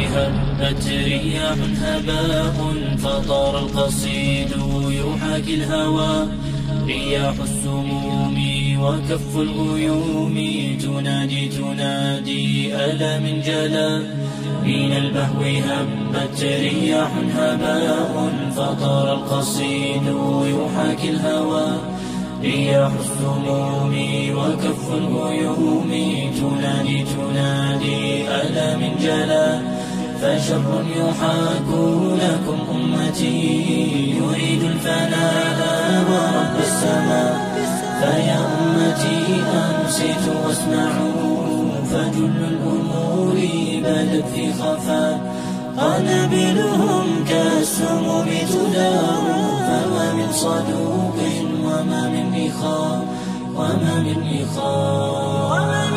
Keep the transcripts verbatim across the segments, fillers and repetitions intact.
هبت رياح هباء فطار القصيد يحاكي الهوى. رياح السموم وكف الغيوم تنادي تنادي ألا من جلا. من البهو هبت رياح هباء فطار القصيد يحاكي الهوى. رياح السموم وكف الغيوم تنادي تنادي ألا من جلا. فشر يحاك لكم أمتي يريد الفناء ورب السماء. فيا أمتي أنصتوا واسمعوا فجل الأمور بدت في خفاء. قنابلهم كالسموم تدار فما من صدوق وما من إخاء وما من إخاء.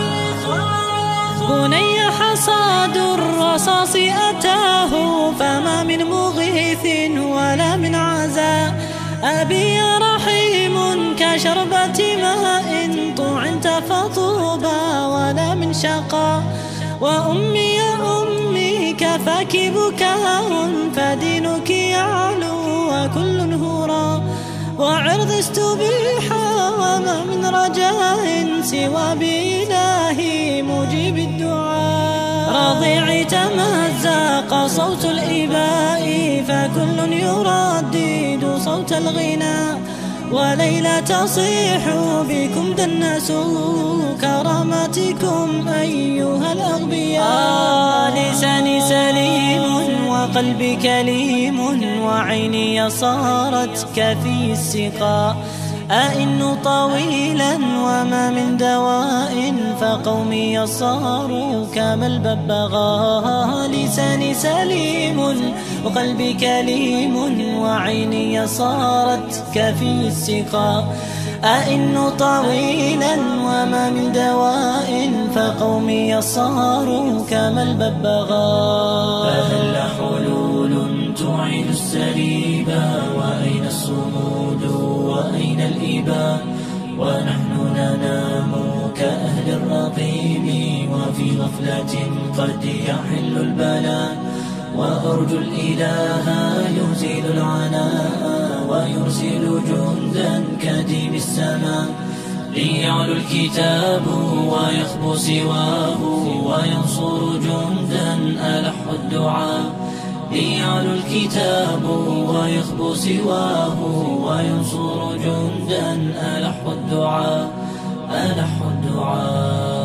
بني حصاد الرصاص أتاه فما من مغيث ولا من عزاء. أبي رحيم كشربة ماء طعنت فطوبى ولا من شقاء. وأمي يا أمي كفاك بكاء فدينك يعلو وكل هراء. وعرض استبيحا وما من رجاء سوى بإلهي مجيب الدعاء. رضيعي تمزق صوت الإباء فكل يردد صوت الغناء. وليلى تصيح بكم دنسوا كرامتكم أيها الأغبياء. آه لساني سليم وقلبي كليم وعيني صارت كفي السقاء. أئن طويلا وما من دواء فقومي صاروا كما الببغاء. لساني سليم وقلبي كليم وعيني صارت كفي السقاء. أئن طويلا وما من دواء فقومي صاروا كما الببغاء. فهل حلول تعيد السريبا وأين الصمود وأين الإباء. ونحن ننام كأهل الرقيم وفي غفلة قد يحل البلاء. وأرجو الإله يزيل العناء ويرسل جندا كديم السماء. ليعلو الكتاب ويخبو سواه وينصر جندا ألح الدعاء. ليعلو الكتاب ويخبو سواه وينصر جندا ألح الدعاء ألح الدعاء.